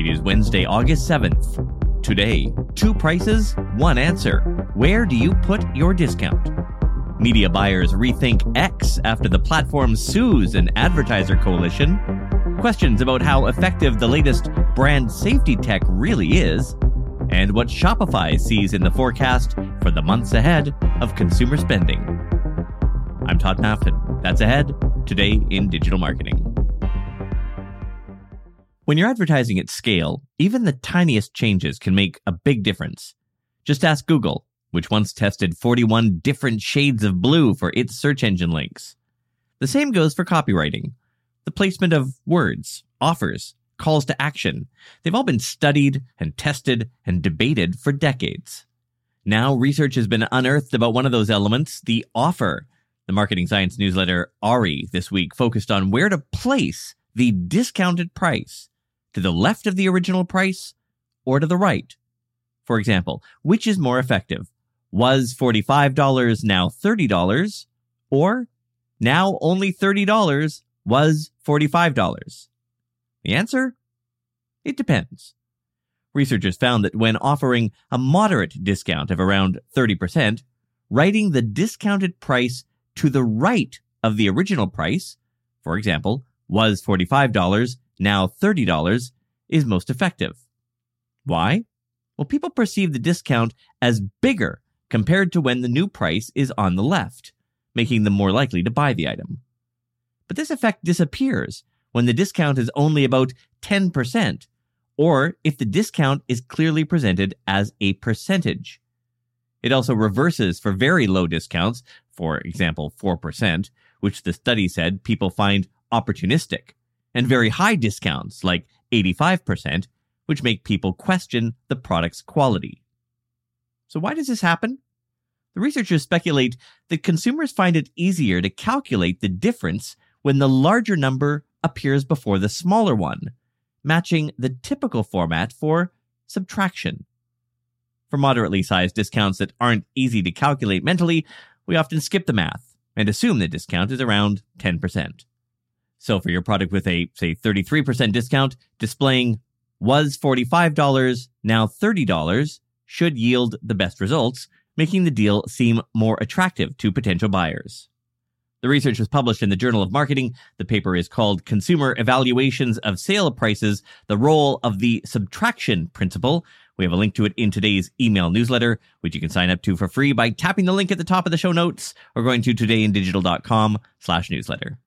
It is Wednesday, August 7th. Today, 2 prices, 1 answer. Where do you put your discount? Media buyers rethink X after the platform sues an advertiser coalition. Questions about how effective the latest brand safety tech really is. And what Shopify sees in the forecast for the months ahead of consumer spending. I'm Todd Mafton. That's ahead today in digital marketing. When you're advertising at scale, even the tiniest changes can make a big difference. Just ask Google, which once tested 41 different shades of blue for its search engine links. The same goes for copywriting. The placement of words, offers, calls to action. They've all been studied and tested and debated for decades. Now research has been unearthed about one of those elements, the offer. The marketing science newsletter ARI this week focused on where to place the discounted price. To the left of the original price or to the right? For example, which is more effective? Was $45 now $30? Or now only $30 was $45? The answer? It depends. Researchers found that when offering a moderate discount of around 30%, writing the discounted price to the right of the original price, for example, was $45, now $30, is most effective. Why? Well, people perceive the discount as bigger compared to when the new price is on the left, making them more likely to buy the item. But this effect disappears when the discount is only about 10%, or if the discount is clearly presented as a percentage. It also reverses for very low discounts, for example, 4%, which the study said people find opportunistic, and very high discounts, like 85%, which make people question the product's quality. So why does this happen? The researchers speculate that consumers find it easier to calculate the difference when the larger number appears before the smaller one, matching the typical format for subtraction. For moderately sized discounts that aren't easy to calculate mentally, we often skip the math and assume the discount is around 10%. So for your product with a, say, 33% discount, displaying was $45, now $30 should yield the best results, making the deal seem more attractive to potential buyers. The research was published in the Journal of Marketing. The paper is called Consumer Evaluations of Sale Prices, the Role of the Subtraction Principle. We have a link to it in today's email newsletter, which you can sign up to for free by tapping the link at the top of the show notes or going to todayindigital.com/newsletter.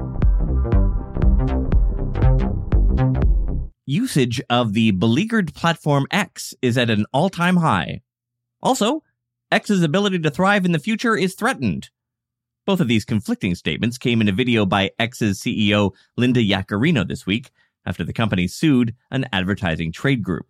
Usage of the beleaguered platform X is at an all-time high. Also, X's ability to thrive in the future is threatened. Both of these conflicting statements came in a video by X's CEO Linda Yaccarino this week after the company sued an advertising trade group.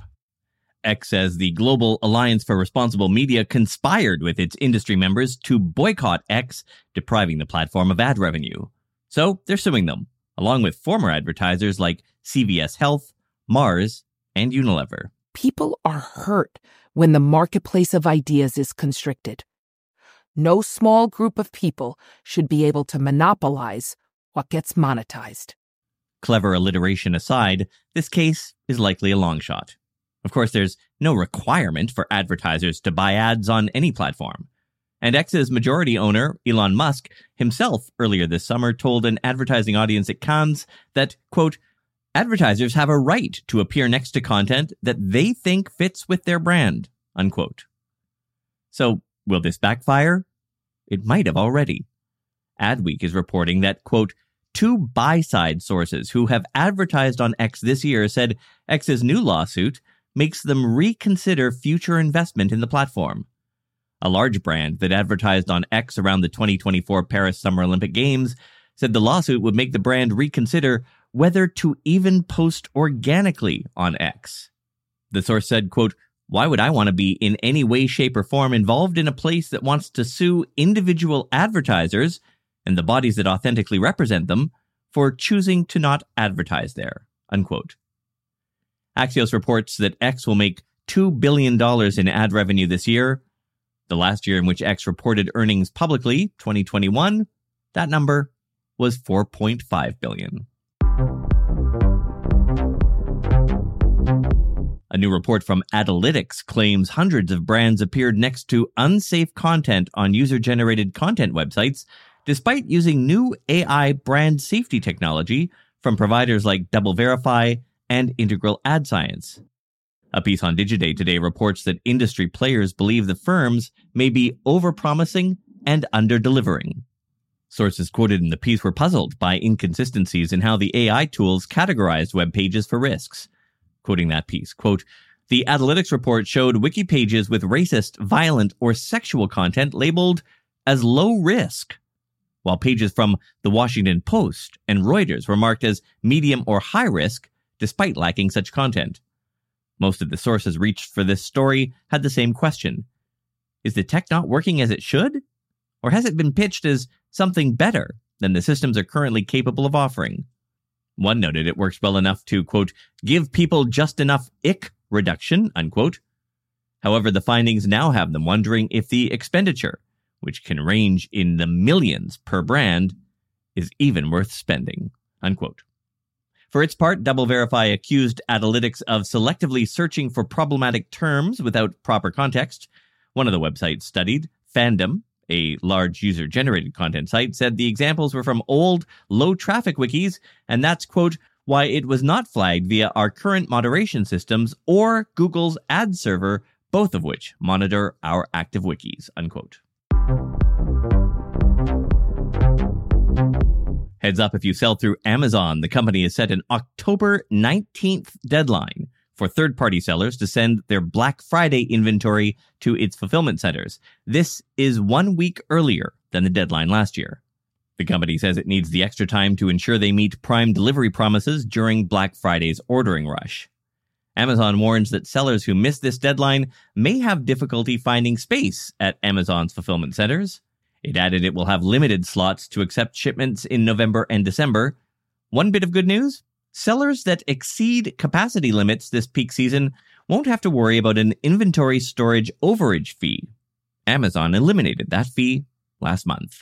X says the Global Alliance for Responsible Media conspired with its industry members to boycott X, depriving the platform of ad revenue. So they're suing them, along with former advertisers like CVS Health, Mars, and Unilever. People are hurt when the marketplace of ideas is constricted. No small group of people should be able to monopolize what gets monetized. Clever alliteration aside, this case is likely a long shot. Of course, there's no requirement for advertisers to buy ads on any platform. And X's majority owner, Elon Musk, himself earlier this summer told an advertising audience at Cannes that, quote, advertisers have a right to appear next to content that they think fits with their brand, unquote. So, will this backfire? It might have already. Adweek is reporting that, quote, 2 buy-side sources who have advertised on X this year said X's new lawsuit makes them reconsider future investment in the platform. A large brand that advertised on X around the 2024 Paris Summer Olympic Games said the lawsuit would make the brand reconsider whether to even post organically on X. The source said, quote, why would I want to be in any way, shape, or form involved in a place that wants to sue individual advertisers and the bodies that authentically represent them for choosing to not advertise there, unquote. Axios reports that X will make $2 billion in ad revenue this year. The last year in which X reported earnings publicly, 2021, that number was $4.5 billion. A new report from Adalytics claims hundreds of brands appeared next to unsafe content on user-generated content websites, despite using new AI brand safety technology from providers like DoubleVerify and Integral Ad Science. A piece on Digiday today reports that industry players believe the firms may be overpromising and under-delivering. Sources quoted in the piece were puzzled by inconsistencies in how the AI tools categorized web pages for risks. Quoting that piece, quote, "The Adalytics report showed wiki pages with racist, violent, or sexual content labeled as low risk, while pages from The Washington Post and Reuters were marked as medium or high risk, despite lacking such content. Most of the sources reached for this story had the same question. Is the tech not working as it should? Or has it been pitched as something better than the systems are currently capable of offering? One noted it works well enough to, quote, give people just enough ick reduction, unquote. However, the findings now have them wondering if the expenditure, which can range in the millions per brand, is even worth spending, unquote. For its part, DoubleVerify accused Adalytics of selectively searching for problematic terms without proper context. One of the websites studied, Fandom, a large user-generated content site, said the examples were from old, low-traffic wikis, and that's, quote, why it was not flagged via our current moderation systems or Google's ad server, both of which monitor our active wikis, unquote. Heads up if you sell through Amazon, the company has set an October 19th deadline for third-party sellers to send their Black Friday inventory to its fulfillment centers. This is 1 week earlier than the deadline last year. The company says it needs the extra time to ensure they meet Prime delivery promises during Black Friday's ordering rush. Amazon warns that sellers who miss this deadline may have difficulty finding space at Amazon's fulfillment centers. It added it will have limited slots to accept shipments in November and December. One bit of good news: sellers that exceed capacity limits this peak season won't have to worry about an inventory storage overage fee. Amazon eliminated that fee last month.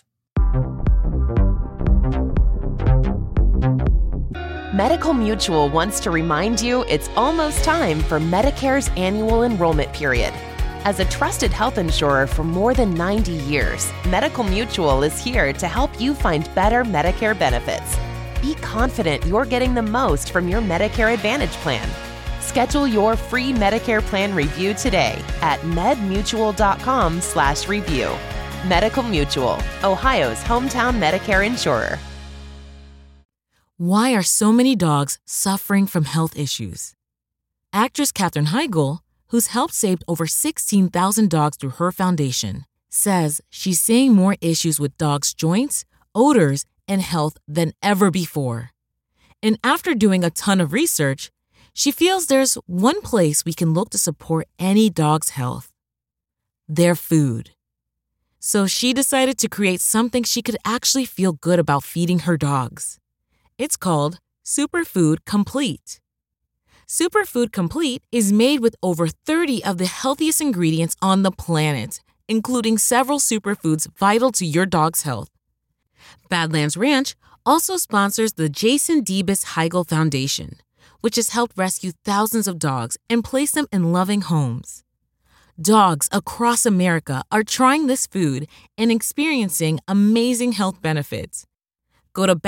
Medical Mutual wants to remind you it's almost time for Medicare's annual enrollment period. As a trusted health insurer for more than 90 years, Medical Mutual is here to help you find better Medicare benefits. Be confident you're getting the most from your Medicare Advantage plan. Schedule your free Medicare plan review today at medmutual.com/review. Medical Mutual, Ohio's hometown Medicare insurer. Why are so many dogs suffering from health issues? Actress Katherine Heigl, who's helped save over 16,000 dogs through her foundation, says she's seeing more issues with dogs' joints, odors, and health than ever before. And after doing a ton of research, she feels there's one place we can look to support any dog's health: their food. So she decided to create something she could actually feel good about feeding her dogs. It's called Superfood Complete. Superfood Complete is made with over 30 of the healthiest ingredients on the planet, including several superfoods vital to your dog's health. Badlands Ranch also sponsors the Jason Debus Heigl Foundation, which has helped rescue thousands of dogs and place them in loving homes. Dogs across America are trying this food and experiencing amazing health benefits. Go to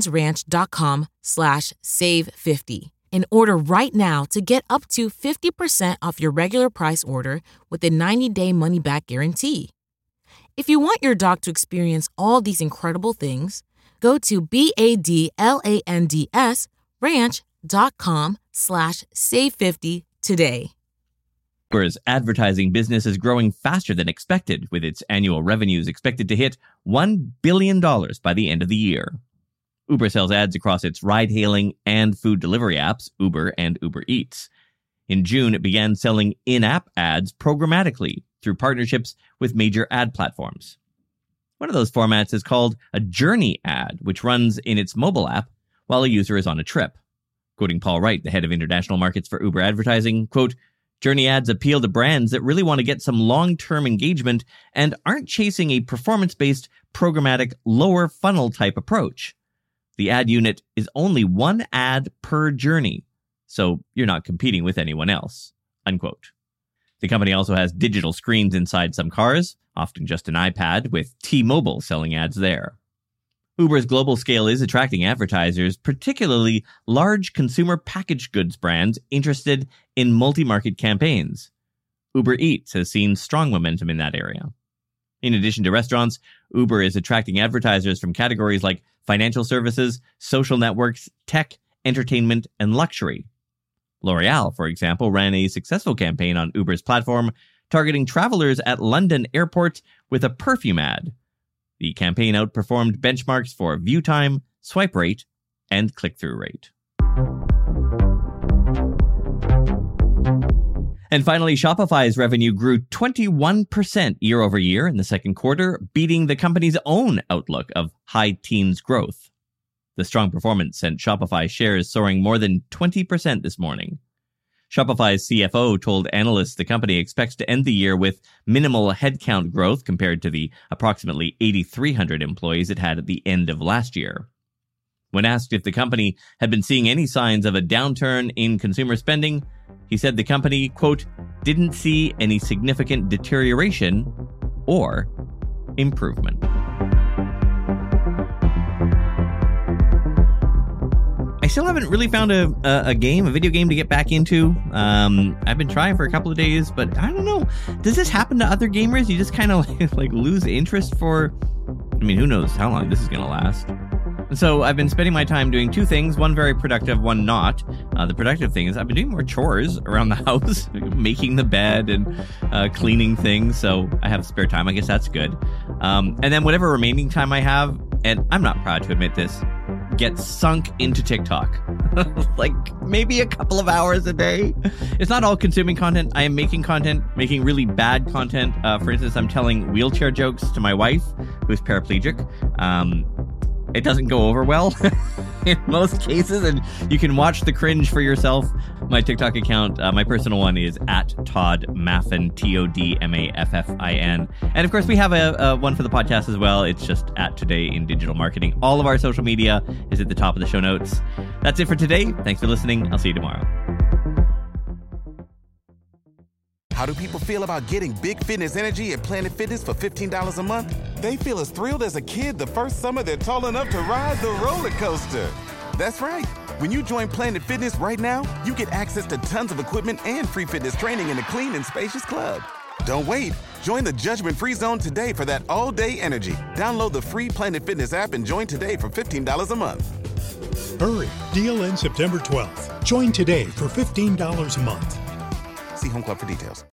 badlandsranch.com/save50 and order right now to get up to 50% off your regular price order with a 90-day money-back guarantee. If you want your dog to experience all these incredible things, go to badlandsranch.com/save50 today. Uber's advertising business is growing faster than expected, with its annual revenues expected to hit $1 billion by the end of the year. Uber sells ads across its ride-hailing and food delivery apps, Uber and Uber Eats. In June, it began selling in-app ads programmatically through partnerships with major ad platforms. One of those formats is called a Journey ad, which runs in its mobile app while a user is on a trip. Quoting Paul Wright, the head of international markets for Uber advertising, quote, Journey ads appeal to brands that really want to get some long-term engagement and aren't chasing a performance-based, programmatic, lower funnel type approach. The ad unit is only one ad per journey, so you're not competing with anyone else, unquote. The company also has digital screens inside some cars, often just an iPad, with T-Mobile selling ads there. Uber's global scale is attracting advertisers, particularly large consumer packaged goods brands interested in multi-market campaigns. Uber Eats has seen strong momentum in that area. In addition to restaurants, Uber is attracting advertisers from categories like financial services, social networks, tech, entertainment, and luxury. L'Oreal, for example, ran a successful campaign on Uber's platform targeting travelers at London Airport with a perfume ad. The campaign outperformed benchmarks for view time, swipe rate, and click-through rate. And finally, Shopify's revenue grew 21% year over year in the second quarter, beating the company's own outlook of high teens growth. The strong performance sent Shopify shares soaring more than 20% this morning. Shopify's CFO told analysts the company expects to end the year with minimal headcount growth compared to the approximately 8,300 employees it had at the end of last year. When asked if the company had been seeing any signs of a downturn in consumer spending, he said the company, quote, didn't see any significant deterioration or improvement. I still haven't really found a video game to get back into. I've been trying for a couple of days, but I don't know. Does this happen to other gamers? You just kind of like lose interest for, I mean, who knows how long this is going to last. And so I've been spending my time doing two things, one very productive, one not. The productive thing is I've been doing more chores around the house, making the bed and cleaning things. So I have spare time. I guess that's good. And then whatever remaining time I have, and I'm not proud to admit this, gets sunk into TikTok. Like maybe a couple of hours a day. It's not all consuming content. I am making content, making really bad content. For instance, I'm telling wheelchair jokes to my wife, who's paraplegic. It doesn't go over well in most cases, and you can watch the cringe for yourself. My TikTok account, my personal one is @ToddMaffin, TODMAFFIN. And of course, we have a one for the podcast as well. It's just @Today in Digital Marketing. All of our social media is at the top of the show notes. That's it for today. Thanks for listening. I'll see you tomorrow. How do people feel about getting Big Fitness Energy at Planet Fitness for $15 a month? They feel as thrilled as a kid the first summer they're tall enough to ride the roller coaster. That's right. When you join Planet Fitness right now, you get access to tons of equipment and free fitness training in a clean and spacious club. Don't wait. Join the judgment-free zone today for that all-day energy. Download the free Planet Fitness app and join today for $15 a month. Hurry. Deal ends September 12th. Join today for $15 a month. See Home Club for details.